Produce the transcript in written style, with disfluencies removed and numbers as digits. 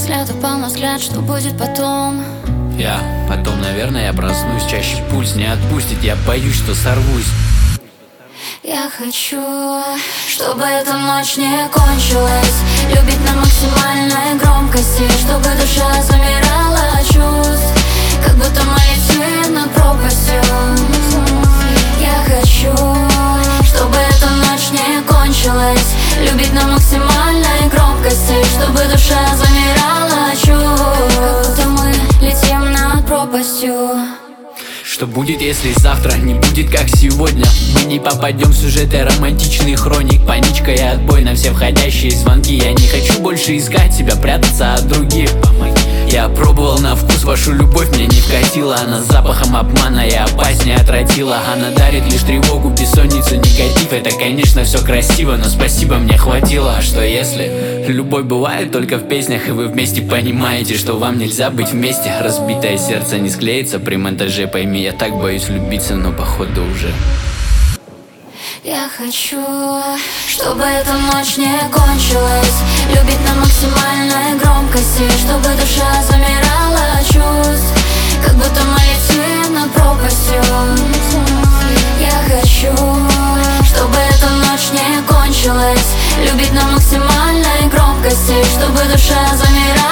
Взгляд упал на взгляд, что будет потом? Потом, наверное, я проснусь. Чаще пульс не отпустит, я боюсь, что сорвусь. Я хочу, чтобы эта ночь не кончилась. Любить на максимальной громкости, чтобы душа замирала от чувств, как будто мы летим над пропастью. Я хочу, чтобы эта ночь не кончилась. Любить на максимальной громкости, чтобы душа замирала от чувств, как будто мы летим над пропастью. Что будет, если завтра не будет, как сегодня? Мы не попадем в сюжеты романтичных хроник. Паничка и отбой на все входящие звонки. Я не хочу больше искать себя, прятаться от других. Я пробовал на вкус вашу любовь, мне не вкатила. Она запахом обмана и опаснее отвратила. Она дарит лишь тревогу, бессонницу, негатив. Это, конечно, все красиво, но спасибо, мне хватило. А что если любовь бывает только в песнях, и вы вместе понимаете, что вам нельзя быть вместе? Разбитое сердце не склеится при монтаже, пойми, я так боюсь влюбиться, но походу уже. Я хочу, чтобы эта ночь не кончилась. Любить на максимальной громкости, чтобы душа замирала от чувств, как будто мы летим над пропастью. Я хочу, чтобы эта ночь не кончилась. Любить на максимальной громкости, чтобы душа замирала